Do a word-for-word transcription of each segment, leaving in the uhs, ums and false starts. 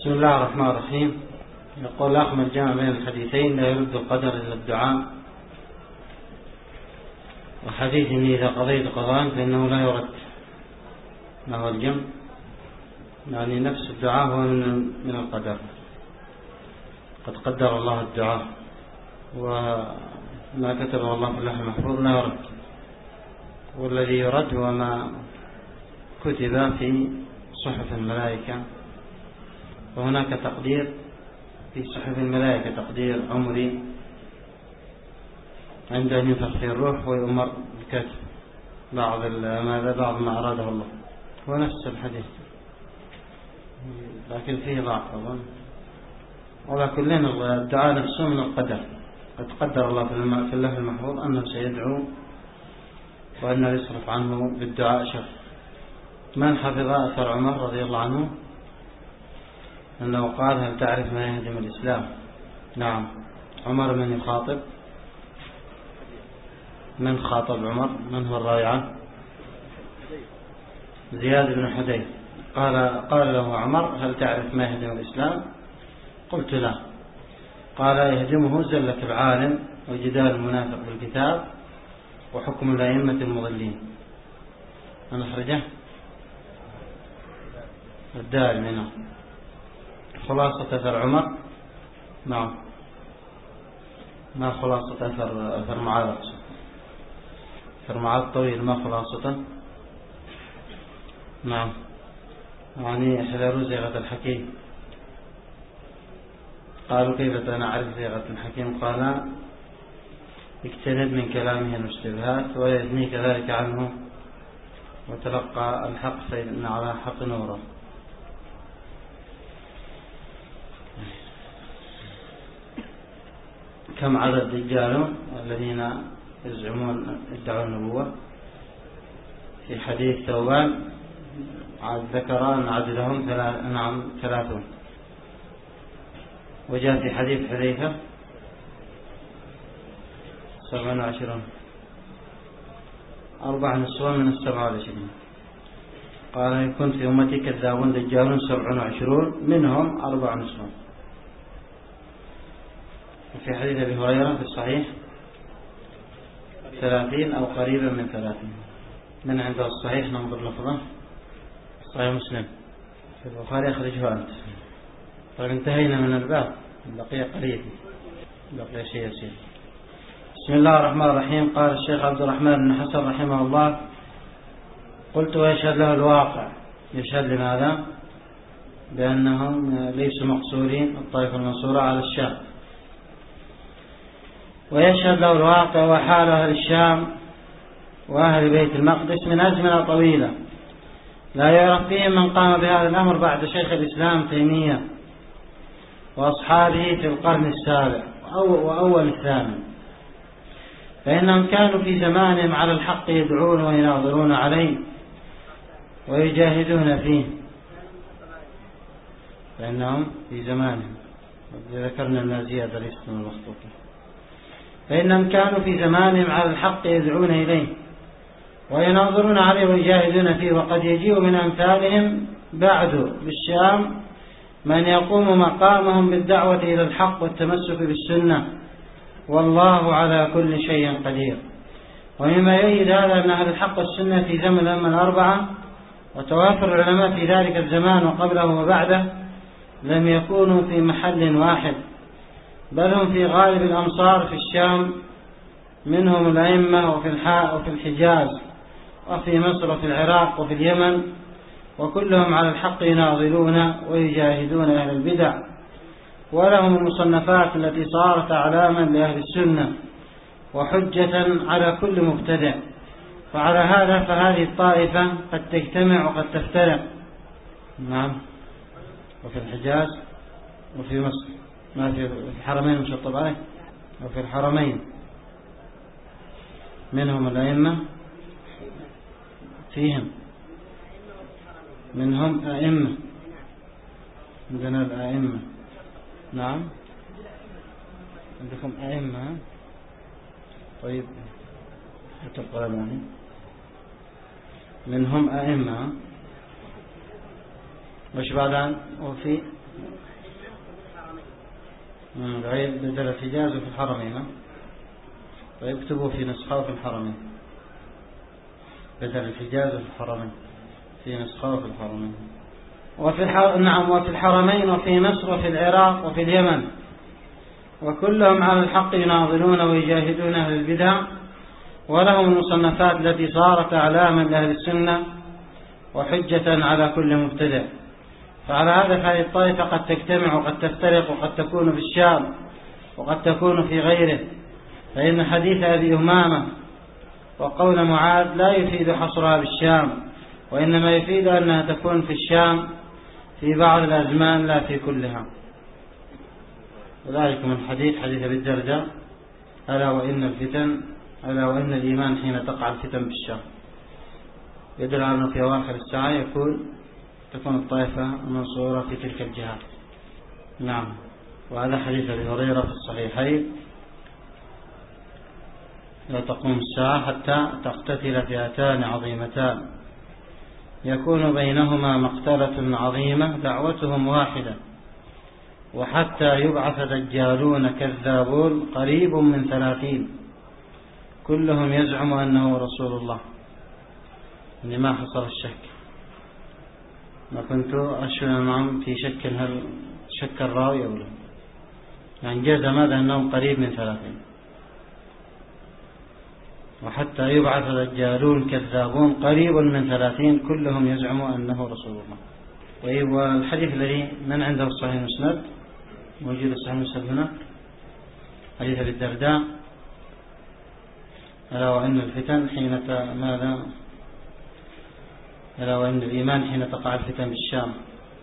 بسم الله الرحمن الرحيم. يقول الأخ من جمع بين الحديثين لا يرد القدر إلا الدعاء، وحديث إني إذا قضيت قضاء فإنه لا يرد. ما هو الجمع؟ يعني نفس الدعاء هو من القدر، قد قدر الله الدعاء، وما كتبه الله في اللوح المحفوظ لا يرد، والذي يرد هو ما كتب في صحف الملائكة. وهناك تقدير في صحف الملائكة، تقدير عمري عند أن ينفخ في الروح ويؤمر بكتب بعض ماذا بعض ما أراده الله. هو نفس الحديث لكن فيه ضعف أظن. ولا كلنا الدعاء نفسه من القدر، قد قدر الله في اللوح المحفوظ أنه سيدعو وأنه يصرف عنه بالدعاء شر. من حفظ أثر عمر رضي الله عنه أنه قال: هل تعرف ما يهدم الإسلام؟ نعم. عمر من يخاطب؟ من خاطب عمر؟ من هو الراوي عنه؟ زياد بن حديث. قال قال له عمر: هل تعرف ما يهدم الإسلام؟ قلت لا. قال: يهدمه زلة العالم وجدال المنافق بالكتاب وحكم الأئمة المضلين. من أخرجه؟ الدارمي. نعم. خلاصة أثر عمر. نعم. ما خلاصة أثر أثر معاذ؟ أثر معاذ طويل، ما خلاصة؟ نعم. يعني احذروا زيغة الحكيم. قالوا: كيف نعرف زيغة الحكيم؟ قال: اجتنب من كلامه المشتبهات ولا يثنيك ذلك عنه، وتلقى الحق فإن على حق نوره. كم عدد الرجال الذين يزعمون ادعوا النبوة؟ في حديث ثوبان ذكر أن عددهم نعم ثلاثون. وجاء في حديث حذيفة سبعون وعشرون، أربع نسوان من السبعة والعشرين. قال: يكون في أمتي كذابون دجالون سبعون وعشرون منهم أربع نسوان. وفي حديث أبي هريرة في الصحيح ثلاثين أو قريبا من ثلاثين. من عنده الصحيح ننظر لفظه. صحيح مسلم. في البخاري أخرجه أنت. طيب انتهينا من الباب، بقي قليل، بقي شيء يسير. بسم الله الرحمن الرحيم. قال الشيخ عبد الرحمن بن حسن رحمه الله: قلت: ويشهد له الواقع. يشهد لماذا؟ بأنهم ليسوا مقصورين، الطائفة المنصورة على الشام. ويشهد له الواقع وحال أهل الشام وأهل بيت المقدس من أزمنة طويلة لا يعرف فيهم من قام بهذا الأمر بعد شيخ الإسلام تيمية وأصحابه في القرن السابع وأول الثامن، فإنهم كانوا في زمانهم على الحق يدعون ويناظرون عليه ويجاهدون فيه. فإنهم في زمانهم، ذكرنا من زيادة ليست من المخطوطة. فإنهم كانوا في زمانهم على الحق يدعون إليه ويناظرون عليه ويجاهدون فيه، وقد يجيء من أمثالهم بعد بالشام من يقوم مقامهم بالدعوة إلى الحق والتمسك بالسنة، والله على كل شيء قدير. ومما يؤيد هذا أن أهل الحق والسنة في زمن الأمة الأربعة وتوافر العلماء في ذلك الزمان وقبله وبعده لم يكونوا في محل واحد، بل هم في غالب الأمصار في الشام، منهم الأئمة وفي وفي الحجاز وفي مصر وفي العراق وفي اليمن، وكلهم على الحق يناظرون ويجاهدون أهل البدع، ولهم المصنفات التي صارت علامة لأهل السنة وحجة على كل مبتدع. وعلى هذا فهذه الطائفة قد تجتمع وقد تفترق. نعم. وفي الحجاز وفي مصر، ما في الحرمين مشطب عليه، وفي الحرمين منهم الأئمة، فيهم منهم أئمة، عندنا الأئمة. نعم. عندكم أئمة. طيب القرآن منهم أئمة وش بعدان وفي غير بدل الحجاز وفي الحرمين. طيب اكتبوا في نسخة وفي الحرمين، بدل الحجاز وفي الحرمين، في نسخة وفي الحرمين وفي الحر... نعم وفي الحرمين وفي مصر وفي العراق وفي اليمن، وكلهم على الحق يناظرون ويجاهدون أهل البدع، ولهم المصنفات التي صارت أعلاما لأهل السنة وحجة على كل مبتدع. فعلى هذا فهذه الطائفة قد تجتمع وقد تفترق وقد تكون في الشام وقد تكون في غيره، فإن حديث أبي أمامة وقول معاذ لا يفيد حصرها بالشام، وإنما يفيد أنها تكون في الشام في بعض الأزمان لا في كلها. وذلك من حديث حديث أبي الدرداء ألا وإن الفتن ألا وإن الإيمان حين تقع الفتن بالشام، يدل على أنه في أواخر الساعة يكون تكون الطائفة منصورة في تلك الجهات. نعم. وهذا حديث أبي هريرة في الصحيحين لا تقوم الساعة حتى تقتتل فئتان عظيمتان يكون بينهما مقتلة عظيمة دعوتهم واحدة، وحتى يبعث دجالون كذابون قريب من ثلاثين كلهم يزعم أنه رسول الله. يعني ما حصل الشك، ما كنت أشهد معهم في شك هل شك الراوي أو لا، يعني جزم هذا أنه قريب من ثلاثين. وحتى يبعث دجالون كذابون قريب من ثلاثين كلهم يزعم أنه رسول الله. طيب، والحديث الذي من عنده الصحيح المسند موجود الصحيح المسند هنا، حديث أبي الدرداء ألا وإن الفتن حين ماذا ألا وإن الإيمان حين تقع الفتن بالشام،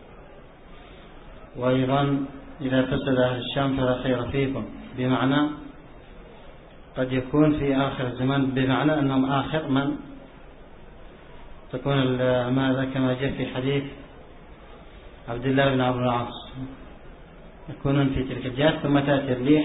وأيضا إذا فسد أهل الشام فلا خير فيكم، بمعنى قد يكون في آخر الزمان، بمعنى أنهم آخر من تكون ماذا كما جاء في حديث عبد الله بن عمرو بن العاص، يكونون في تلك الجهات ثم تأتي الريح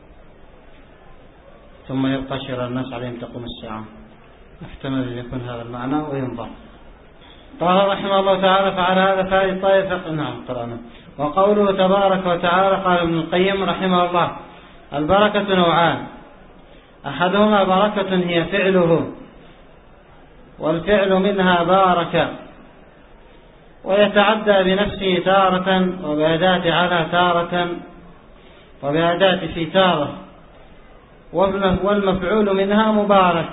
ثم يبقى شر الناس عليهم تقوم الساعة. احتمل أن يكون هذا المعنى وينظر. قال رحمه الله تعالى فعلى هذا فهذه الطائفة. نعم قرأنا. وقوله تبارك وتعالى قال ابن القيم رحمه الله البركة نوعان، أحدهما بركة هي فعله، والفعل منها بارك، ويتعدى بنفسه تارة وبأداة على تارة وبأداة في تارة، والمفعول منها مبارك،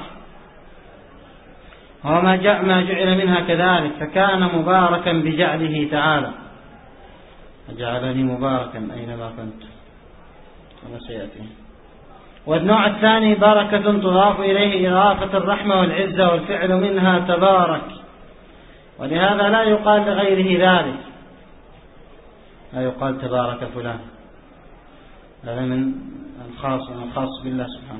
وما جاء ما جعل منها كذلك، فكان مباركا بجعله تعالى، جعلني مباركا أينما كنت كما سيأتي. والنوع الثاني بركة تضاف إليه إضافة الرحمة والعزة، والفعل منها تبارك، ولهذا لا يقال لغيره ذلك، لا يقال تبارك فلان، هذا من الخاص الخاص بالله سبحانه،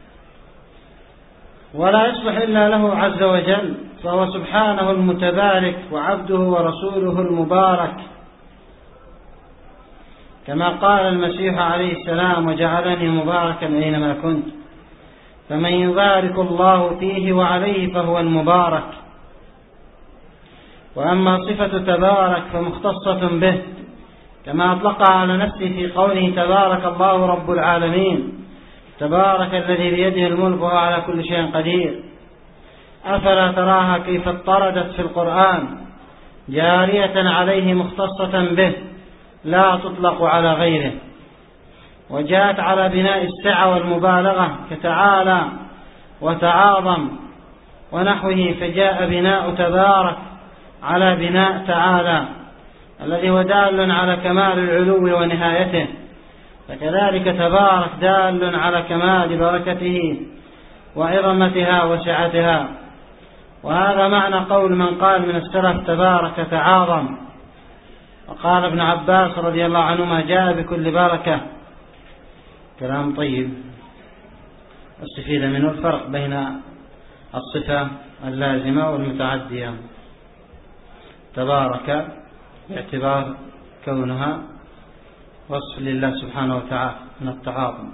ولا يصلح إلا له عز وجل، فهو سبحانه المتبارك وعبده ورسوله المبارك، كما قال المسيح عليه السلام وجعلني مباركا أينما كنت، فمن يبارك الله فيه وعليه فهو المبارك. وأما صفة تبارك فمختصة به، كما أطلقها على نفسه في قوله تبارك الله رب العالمين، تبارك الذي بيده الملك وهو على كل شيء قدير. أفلا تراها كيف اضطردت في القرآن جارية عليه مختصة به لا تطلق على غيره، وجاءت على بناء السعة والمبالغة كتعالى وتعاظم ونحوه، فجاء بناء تبارك على بناء تعالى الذي هو دال على كمال العلو ونهايته، فكذلك تبارك دال على كمال بركته وعظمتها وسعتها. وهذا معنى قول من قال من السلف تبارك تعاظم. وقال ابن عباس رضي الله عنهما جاء بكل بركة. كلام طيب، استفيد منه الفرق بين الصفة اللازمة والمتعدية. تبارك باعتبار كونها وصف لله سبحانه وتعالى من التعاظم،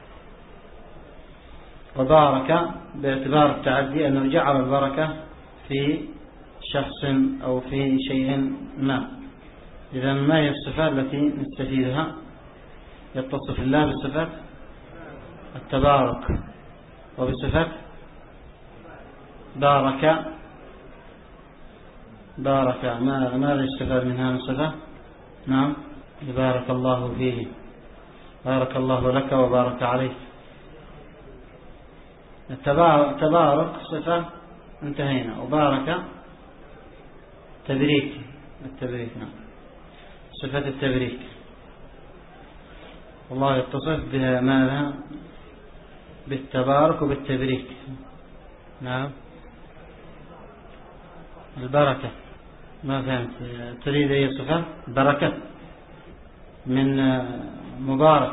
وبارك باعتبار التعدي أنه جعل البركة في شخص أو في شيء ما. إذا ما هي الصفات التي نستفيدها؟ يتصف الله بصفة التبارك وبصفة بارك. بارك ما ماذا يستفاد منها من صفة؟ نعم، بارك الله فيه، بارك الله لك وبارك عليك. التبارك صفة انتهينا، وبارك تبريك، التبريك نعم، صفة التبريك. الله يتصف بها ماذا؟ بالتبارك وبالتبريك. نعم، البركة. ما فهمت، تريد أي صفة؟ بركة من مبارك،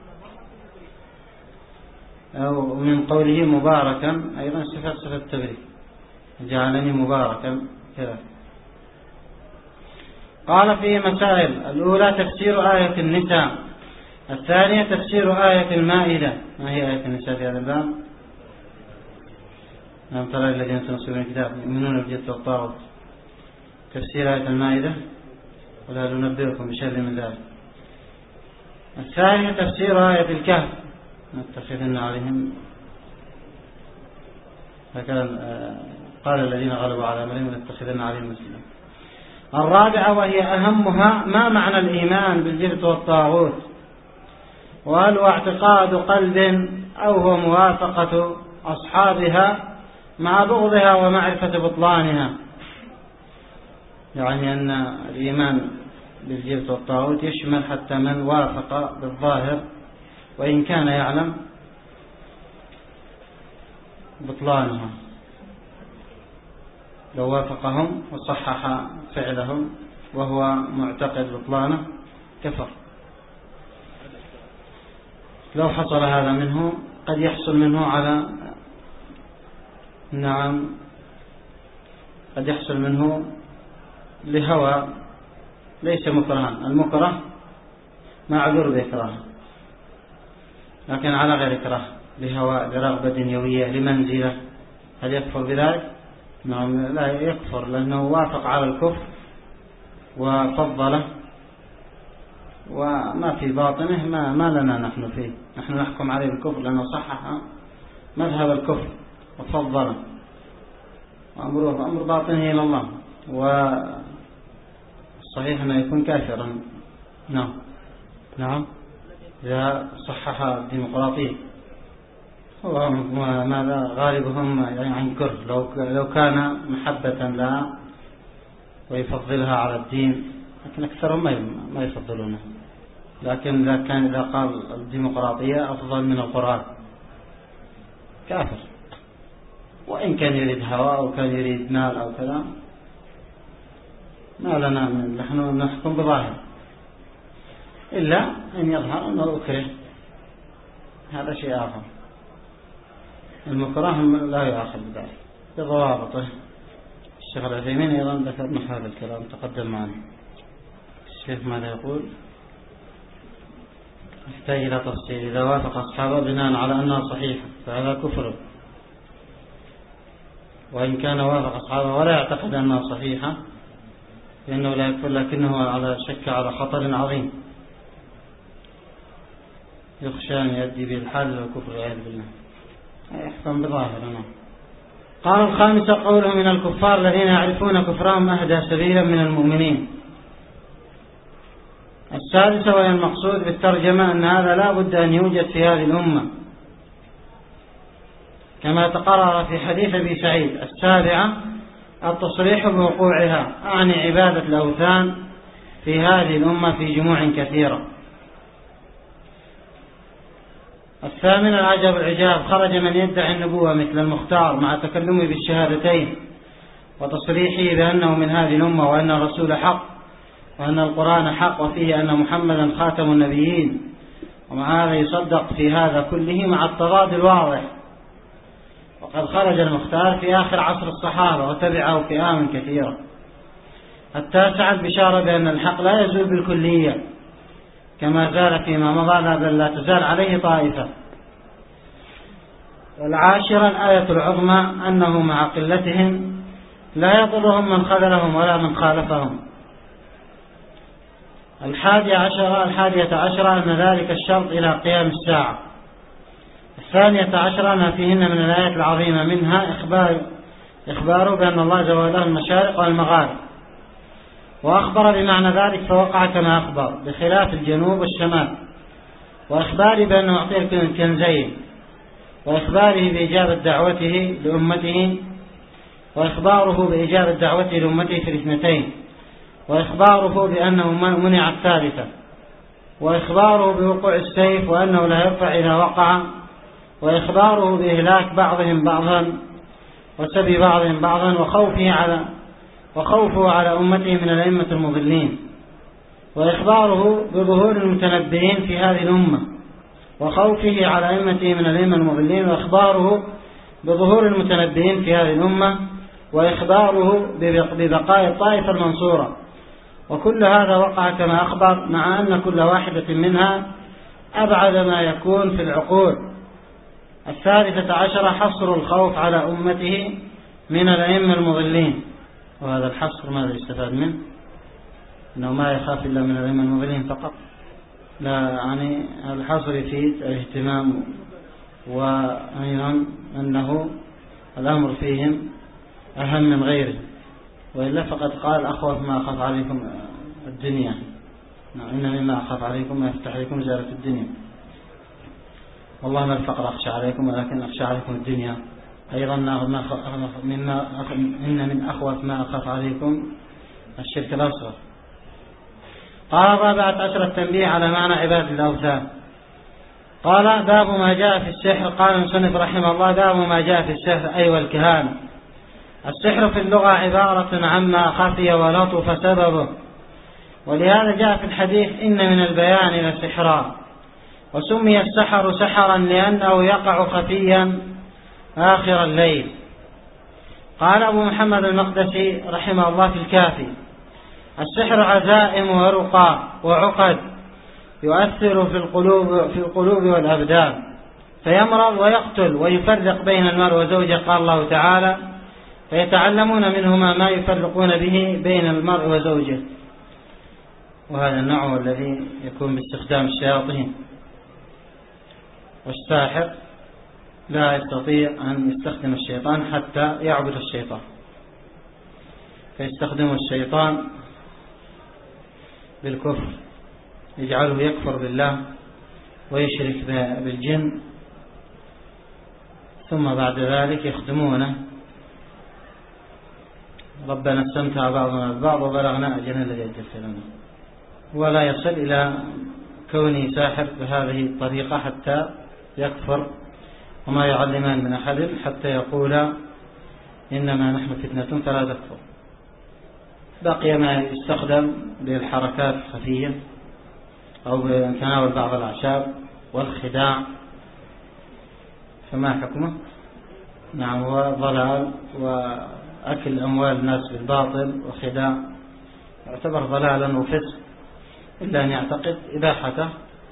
أو من قوله مباركا أيضا صفة صفة التبريك، جعلني مباركا كذا. قال فيه مسائل: الأولى تفسير آية النساء، الثانية تفسير آية المائدة. ما هي آية النساء في هذا الباب؟ ألم ترى الذين تنصرون الكتاب يؤمنون بالجبت والطاغوت. تفسير آية المائدة: ولا ننبئكم بشر من ذلك. الثانية تفسير آية الكهف: نتخذن عليهم، هكذا قال الذين غلبوا على أمرهم نتخذن عليهم مسجدا. الرابعة وهي أهمها: ما معنى الإيمان بالجبت والطاغوت؟ وهل هو اعتقاد قلب أو هو موافقة أصحابها مع بغضها ومعرفة بطلانها؟ يعني أن الإيمان بالجبت والطاغوت يشمل حتى من وافق بالظاهر وإن كان يعلم بطلانها. لو وافقهم وصحح فعلهم وهو معتقد بطلانه كفر. لو حصل هذا منه قد يحصل منه على نعم قد يحصل منه لهوى ليس مكرها. المكره معذور بإكراه، لكن على غير إكراه، لهوى، لرغبة دنيوية، لمنزلة. هل يكفر بذلك؟ نعم، لا يكفر، لأنه وافق على الكفر وفضله، وما في باطنه ما, ما لنا نحن فيه. نحن نحكم عليه بالكفر لأنه صحح مذهب الكفر وفضله، وأمره أمر باطنه إلى الله، والصحيح أنه يكون كافرا. نعم نعم إذا صحح الديمقراطية. هو ماذا غالبهم يعني عن كره، لو لو كان محبة لها ويفضلها على الدين، لكن أكثرهم ما يفضلونه. لكن إذا كان إذا قال الديمقراطية أفضل من القرآن كافر، وإن كان يريد هواء أو كان يريد مال أو كذا، ما لنا من نحن نحكم بظاهر، إلا أن يظهر أنه أكره، هذا شيء آخر. المكره لا يؤاخذ بذلك بضوابطه. الشيخ العثيمين أيضا ذكر هذا الكلام تقدم معنا. الشيخ ماذا يقول؟ يحتاج إلى تفصيل. إذا وافق أصحابه بناء على أنها صحيحة فهذا كفر، وإن كان وافق أصحابه ولا يعتقد أنها صحيحة فإنه لا يكفر، لكنه على شك على خطر عظيم يخشى أن يؤدي به الحال إلى الكفر والعياذ بالله. يحكم بظاهرنا. قال الخامسة قوله: من الكفار الذين يعرفون كفرهم أهدى سبيلا من المؤمنين. السادسة وهي المقصود بالترجمة أن هذا لا بد أن يوجد في هذه الأمة كما تقرر في حديث أبي سعيد. السابعة التصريح بوقوعها، أعني عبادة الأوثان في هذه الأمة في جموع كثيرة. الثامن العجب العجاب، خرج من يدعي النبوة مثل المختار مع تكلمه بالشهادتين وتصريحه بأنه من هذه الأمة وأن الرسول حق وأن القرآن حق وفيه أن محمدا خاتم النبيين، ومع هذا يصدق في هذا كله مع التضاد الواضح. وقد خرج المختار في آخر عصر الصحابة وتبعه فئام كثيرة. التاسع البشارة بأن الحق لا يزول بالكلية كما زال فيما مضى، بل لا تزال عليه طائفة. والعاشرة الآية العظمى أنه مع قلتهم لا يضرهم من خذلهم ولا من خالفهم. الحادية عشرة الحادية عشرة أن ذلك الشرط إلى قيام الساعة. الثانية عشرة ما فيهن من الآيات العظيمة، منها إخبار إخباره بأن الله جل له المشارق والمغارب، وأخبر بمعنى ذلك فوقع كما أخبر بخلاف الجنوب والشمال، وإخباره بأنه يعطيه الكنزين، وإخباره بإجابة دعوته لأمته، وإخباره بإجابة دعوته لأمته في الاثنتين، وإخباره بأنه منع الثالثة، وإخباره بوقوع السيف وأنه لا يرفع إذا وقع، وإخباره بإهلاك بعضهم بعضا وسبي بعضهم بعضا، وخوفه على وخوفه على أمته من الأئمة المضلين، وإخباره بظهور المتنبئين في هذه الأمة وخوفه على أئمته من الأئمة المضلين، وإخباره بظهور المتنبئين في هذه الأمة، وإخباره ببقاء الطائفة المنصورة. وكل هذا وقع كما أخبر، مع أن كل واحدة منها أبعد ما يكون في العقول. الثالثة عشرة حصر الخوف على أمته من الأئمة المضلين، وهذا الحصر ماذا يستفاد منه؟ أنه ما يخاف إلا من الأئمة المضلين فقط، لا، يعني الحصر يفيد الاهتمام، وأيضا أنه الأمر فيهم أهم من غيره، وإلا فقد قال أخوف ما أخاف عليكم الدنيا، إن مما أخاف عليكم ما يفتح عليكم زيارة الدنيا، والله ما الفقر أخشى عليكم ولكن أخشى عليكم الدنيا. أيضا مما إن من أخوف ما أخاف عليكم الشرك الأصغر. قال الرابعة عشر التنبيه على معنى عبادة الأوثان. قال باب ما جاء في السحر. قال المصنف رحمه الله باب ما جاء في السحر أي والكهانة. السحر في اللغة عبارة عما خفي ولطف سببه، ولهذا جاء في الحديث إن من البيان لسحرا، وسمي السحر سحرا لأنه يقع خفيا آخر الليل. قال أبو محمد المقدسي رحمه الله في الكافي السحر عزائم ورقى وعقد يؤثر في القلوب في القلوب والأبدان، فيمرض ويقتل ويفرق بين المرء وزوجه. قال الله تعالى فيتعلمون منهما ما يفرقون به بين المرء وزوجه. وهذا النوع الذي يكون باستخدام الشياطين، والساحر لا يستطيع أن يستخدم الشيطان حتى يعبد الشيطان، فيستخدم الشيطان بالكفر، يجعله يكفر بالله ويشرك بالجن، ثم بعد ذلك يخدمونه ربنا استمتع بعضنا ببعض وبلغنا أجلنا الذي أجلت لنا، ولا يصل إلى كونه ساحر بهذه الطريقة حتى يكفر، وما يعلمان من أحد حتى يقول إنما نحن فتنة فلا تكفر. بقي ما يستخدم للحركات الخفية أو بتناول بعض الأعشاب والخداع، فما حكمه؟ نعم، هو ضلال وأكل أموال الناس بالباطل وخداع، يعتبر ضلالا وفسق، إلا أن يعتقد إباحته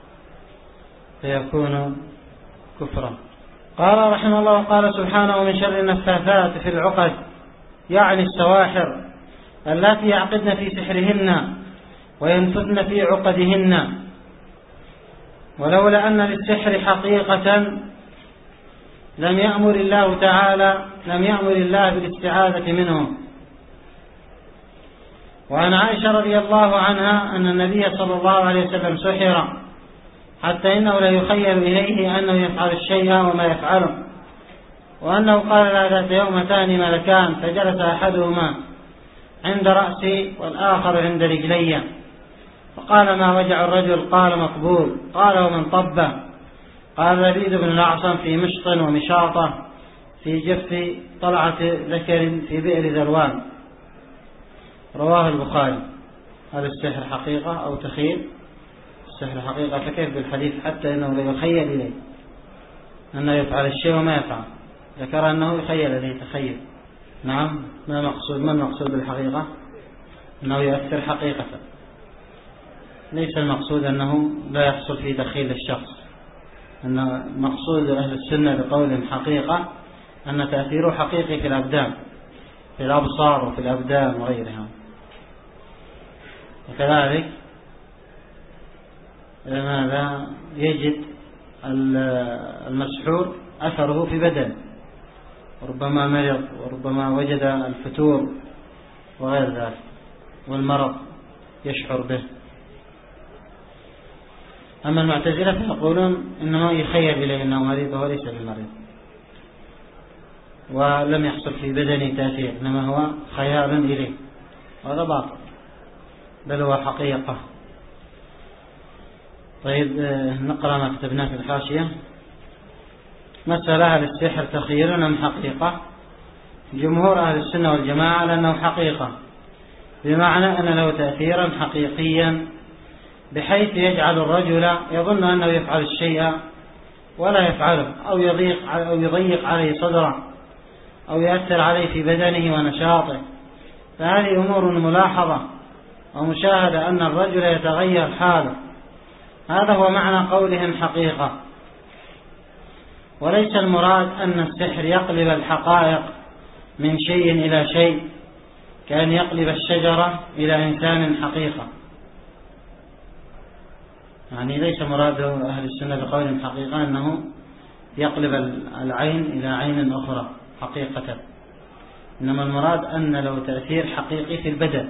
فيكون كفرا. قال رحمه الله وقال سبحانه ومن شر النفاثات في العقد، يعني السواحر التي يعقدن في سحرهن وينفثن في عقدهن. ولولا أن للسحر حقيقة لم يأمر الله تعالى لم يأمر الله بالاستعاذة منه. وعن عائشة رضي الله عنها أن النبي صلى الله عليه وسلم سحر حتى إنه لا يخيل إليه أنه يفعل الشيء وما يفعله، وأنه قال لا ذات يوم ثاني ملكان فجلس أحدهما عند رأسي والآخر عند رجلي، فقال ما وجع الرجل؟ قال مقبول. قال ومن طبه؟ قال لبيد بن الأعصم في مشط ومشاطة في جف طلعة ذكر في بئر ذروان. رواه البخاري. هذا السحر حقيقة أو تخيل؟ السحر حقيقة، فكيف بالحديث حتى إنه لا يخيل إليه أنه يفعل الشيء وما يفعل؟ ذكر أنه يخيل إليه تخيل. نعم، ما مقصود ما المقصود بالحقيقة؟ أنه يؤثر حقيقة، ليس المقصود أنه لا يحصل فيه تخيل للشخص. أن مقصود أهل السنة بقولهم حقيقة أن تأثيره حقيقي في الأبدان، في الأبصار وفي الأبدان وغيرها. وكذلك ماذا يجد المسحور أثره في بدن، وربما مرض، وربما وجد الفتور وغير ذلك، والمرض يشعر به. أما المعتزلة فيقولون إنما يخيل إليه أنه مريض وهو ليس بمريض، ولم يحصل في بدنه تأثير، إنما هو خيال إليه، وهذا باطل بل هو حقيقة. طيب نقرأ ما كتبناه في الحاشية. مسألة هل السحر تخيل أم حقيقة؟ جمهور أهل السنة والجماعة على أنه حقيقة، بمعنى أن له تأثيرا حقيقيا بحيث يجعل الرجل يظن أنه يفعل الشيء ولا يفعله، أو يضيق, أو يضيق عليه صدره، أو يأثر عليه في بدنه ونشاطه. فهذه أمور ملاحظة ومشاهدة أن الرجل يتغير حاله. هذا هو معنى قولهم حقيقة، وليس المراد أن السحر يقلب الحقائق من شيء إلى شيء، كأن يقلب الشجرة إلى إنسان حقيقة. يعني ليس مراد أهل السنة بقولهم حقيقة أنه يقلب العين إلى عين أخرى حقيقة، إنما المراد أن له تأثير حقيقي في البدن.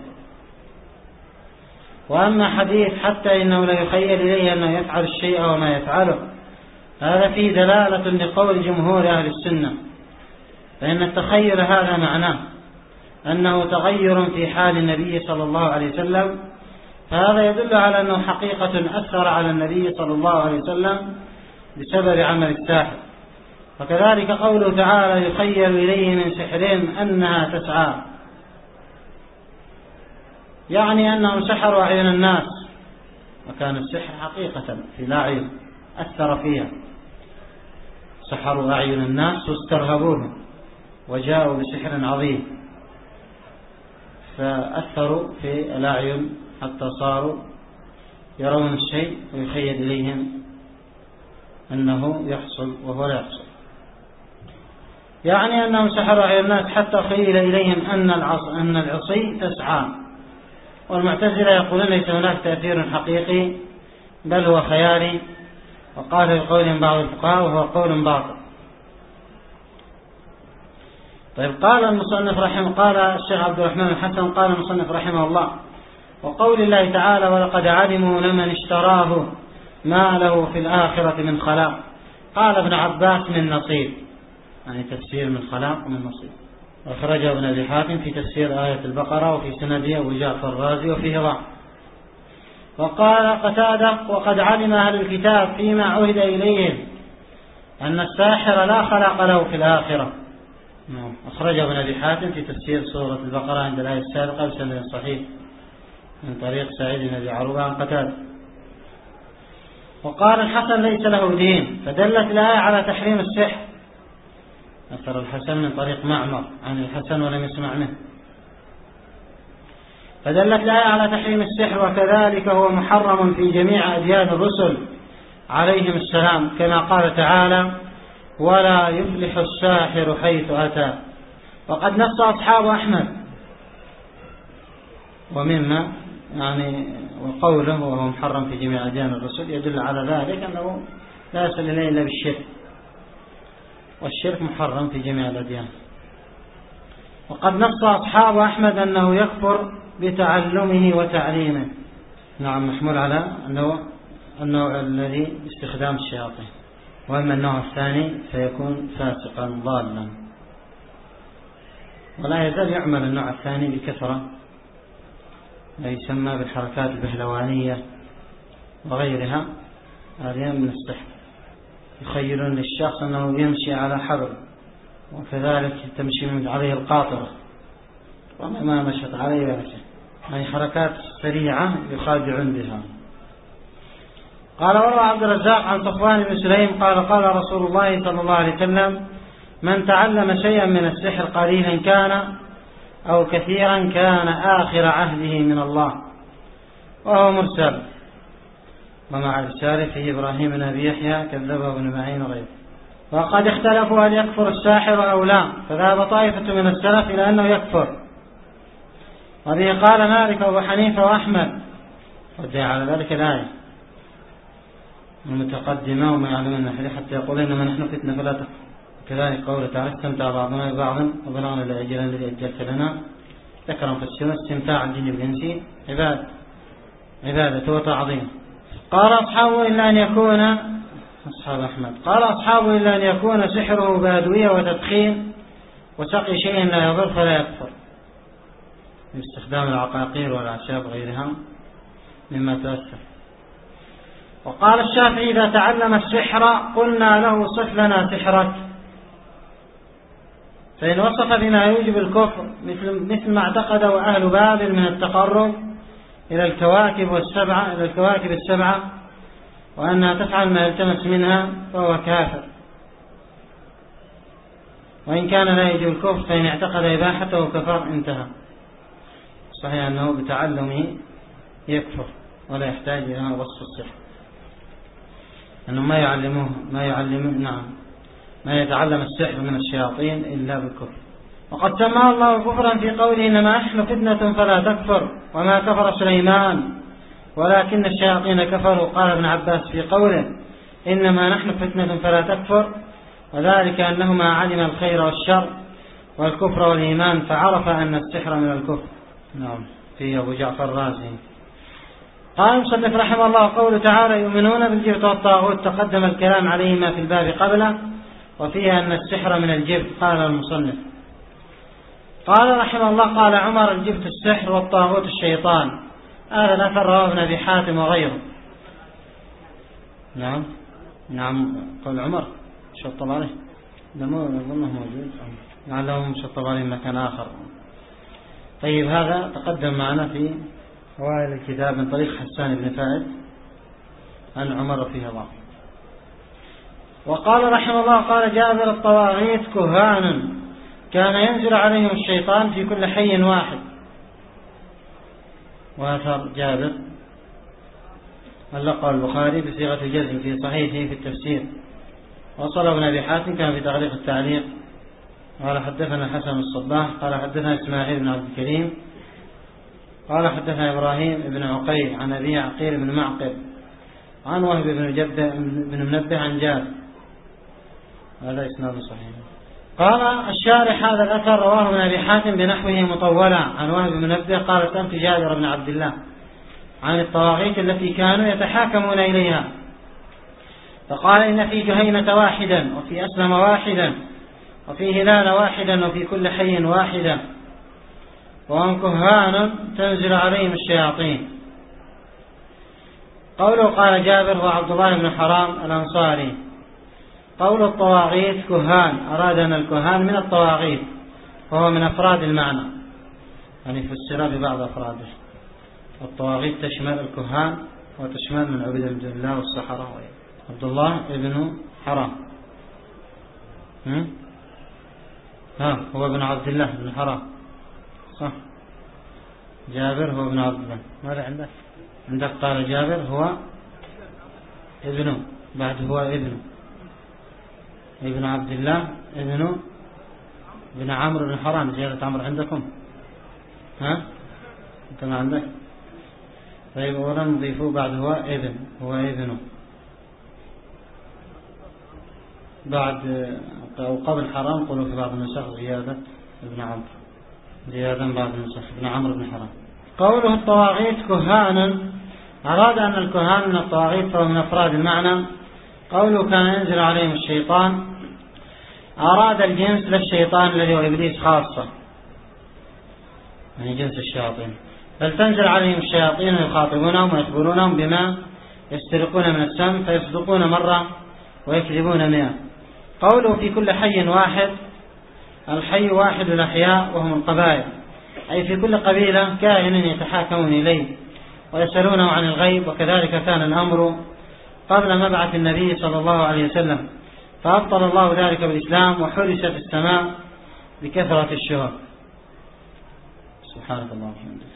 وأما حديث حتى إنه لا يخيل إليه أنه يفعل الشيء وما يفعله، هذا فيه دلالة لقول جمهور أهل السنة، فإن التخيل هذا معناه أنه تغير في حال النبي صلى الله عليه وسلم، فهذا يدل على أنه حقيقة أثر على النبي صلى الله عليه وسلم بسبب عمل الساحر. وكذلك قوله تعالى يخيل إليه من سحرهم أنها تسعى، يعني أنهم سحروا أعين الناس، وكان السحر حقيقة في الأعين أثر فيها، سحروا أعين الناس واسترهبوهم وجاءوا بسحر عظيم، فأثروا في الأعين حتى صاروا يرون الشيء ويخيل إليهم أنه يحصل وهو لا يحصل. يعني أنهم سحروا أعين الناس حتى خيل إليهم أن أن العصي تسعى. والمعتزلة يقولون ليس هناك تأثير حقيقي بل هو خيالي، وقال بقولهم بعض الفقهاء وهو قول باطل. طيب قال المصنف رحمه قال الشيخ عبد الرحمن الحسن قال المصنف رحمه الله: وقول الله تعالى ولقد علموا لمن اشتراه ما له في الآخرة من خلاق. قال ابن عباس من نصيب، يعني تفسير من خلاق ومن نصيب. وأخرجه ابن أبي حاتم في تفسير آية البقرة وفي سنده أبو جعفر الرازي وفيه ضعف. وقال قتادة: وقد علم أهل الكتاب فيما عهد إليهم أن الساحر لا خلاق له في الآخرة. أخرجه ابن أبي حاتم في تفسير سورة البقرة عند الآية السابقة بسند صحيح من طريق سعيد بن أبي عروبة عن قتادة. وقال الحسن: ليس له دين، فدلت الآية على تحريم السحر. أثر الحسن من طريق معمر عن الحسن ولم يسمع منه، فدلت الآية على تحريم السحر، وكذلك هو محرم في جميع أديان الرسل عليهم السلام، كما قال تعالى: ولا يفلح الساحر حيث أتى. وقد نص أصحاب أحمد ومما يعني وقوله وهو محرم في جميع أديان الرسل يدل على ذلك أنه لا يصل إليه إلا بالشرك، والشرك محرم في جميع الأديان. وقد نص أصحاب أحمد أنه يكفر بتعلمه وتعليمه. نعم، محمول على أنه النوع الذي استخدام الشياطين، وأما النوع الثاني فيكون فاسقا ضالا. ولا يزال يعمل النوع الثاني بكثرة، ما يسمى بالحركات البهلوانية وغيرها، هذه من السحر. يخيلون للشخص أنه يمشي على حبل، وكذلك تمشي عليه القاطرة وما مشت عليه ولا شيء، يعني حركات سريعة يخادعون بها. قال: وروى عبد الرزاق عن صفوان بن سليم قال: قال رسول الله صلى الله عليه وسلم: من تعلم شيئا من السحر قليلا كان أو كثيرا كان آخر عهده من الله. وهو مرسل، ومع رسالة فيه إبراهيم بن أبي يحيى كذبه ابن معين وغيره. وقد اختلفوا هل يكفر الساحر أو لا، فذهب طائفة من السلف إلى أنه يكفر، وبه قال مالك وأبو حنيفة وأحمد، ودعا على ذلك الآية: المتقدمة وما يعلمون النحل حتى يقول إنما نحن فتنة فلا تكفر. كذلك قوله تعالى استمتع بعضنا ببعض وبلغنا الأجل الذي أجلت لنا. ذكر في السنة استمتاع الجن بالإنس عبادة عبادة وتعظيم. قال أصحابه إلا أن يكون أصحاب أحمد قال أصحابه إلا أن يكون سحره بادوية وتدخين وسقي شيء لا يضر فلا يكفر، باستخدام العقاقير والأعشاب غيرها مما تؤثر. وقال الشافعي إذا تعلم السحر قلنا له صف لنا سحرك، فإن وصف بما يوجب الكفر مثل مثل ما اعتقده أهل بابل من التقرب إلى الكواكب والسبعة إلى الكواكب السبعة وأنها تفعل ما يلتمس منها فهو كافر، وإن كان لا يجب الكفر فإن اعتقد إباحته كفر انتهى. صحيح أنه بتعلمه يكفر ولا يحتاج إلى وصف السحر، أنه ما يعلموه ما يعلمه نعم ما يتعلم السحر من الشياطين إلا بالكفر. وقد سماه الله كفرا في قوله إنما نحن فتنة فلا تكفر وما كفر سليمان ولكن الشياطين كفروا. قال ابن عباس في قوله إنما نحن فتنة فلا تكفر وذلك أنهما علم الخير والشر والكفر والإيمان فعرف أن السحر من الكفر. نعم في أبو جعفر الرازي. قال مصدق رحمه الله قوله تعالى يؤمنون بالجبت والطاغوت تقدم الكلام عليهما في الباب قبله وفيها أن السحر من الجبت. قال المصنف قال رحمه الله قال عمر الجبت السحر والطاغوت الشيطان. هذا الأثر رواه ابن أبي حاتم وغيره. نعم نعم قال عمر شطب عليه لما أظنه موجود لعله مشطب عليه مكان آخر. طيب هذا تقدم معنا في أوائل الكتاب من طريق حسان بن فائد عن عمر فيها ضعف. وقال رحمه الله قال جابر الطواغيت كهان كان ينزل عليهم الشيطان في كل حي واحد. وأثر جابر علق البخاري بصيغة الجزم في صحيحه في التفسير. وصل ابن أبي حاتم كان في تغليق التعليق قال حدثنا حسن الصباح قال حدثنا إسماعيل بن عبد الكريم قال حدثنا إبراهيم بن عقيل عن أبي عقيل بن معقل عن وهب بن منبه عن جابر. هذا إسناد صحيح. قال الشارح هذا الأثر رواه ابن أبي حاتم بنحوه مطولا عن وهب بن منبه قال سألت جابر بن عبد الله عن الطواغيت التي كانوا يتحاكمون إليها فقال إن في جهينة واحدا وفي أسلم واحدا وفي هلال واحدا وفي كل حي واحدا وهم كهان تنزل عليهم الشياطين. قوله قال جابر هو عبد الله بن حرام الأنصاري. قول الطواغيت كهان أراد أن الكهان من الطواغيت وهو من أفراد المعنى يعني فسر ببعض أفراده. الطواغيت تشمل الكهان وتشمل من عبد عبد الله والسحرة. عبد الله ابن حرام ها هو ابن عبد الله بن حرام صح. جابر هو ابن عبد الله. ماذا عندك؟ عندك قال جابر هو ابنه بعد هو ابنه ابن عبد الله ابن ابن عمرو بن حرام. زيادة عمرو عندكم ها انت ما عندك؟ طيب أولا نضيفه بعد هو ابن هو ابنه بعد أو قبل حرام قولوا في بعض النسخ زيادة ابن عمرو زيادة بعض النسخ ابن عمرو بن حرام. قوله الطواغيت كهانا أراد أن الكهان من الطواغيت فهو من أفراد المعنى. قوله كان ينزل عليهم الشيطان أراد الجنس للشيطان الذي هو إبليس خاصة يعني جنس الشياطين بل تنزل عليهم الشياطين يخاطبونهم ويخبرونهم بما يسترقون من السم فيصدقون مرة ويكذبون مئة. قوله في كل حي واحد الحي واحد الأحياء وهم القبائل أي في كل قبيلة كائن يتحاكمون إليه ويسألونه عن الغيب. وكذلك كان الأمر قبل مبعث النبي صلى الله عليه وسلم فأبطل الله ذلك بالإسلام وحرست السماء بكثرة الشهر. سبحانك اللهم وبحمدك.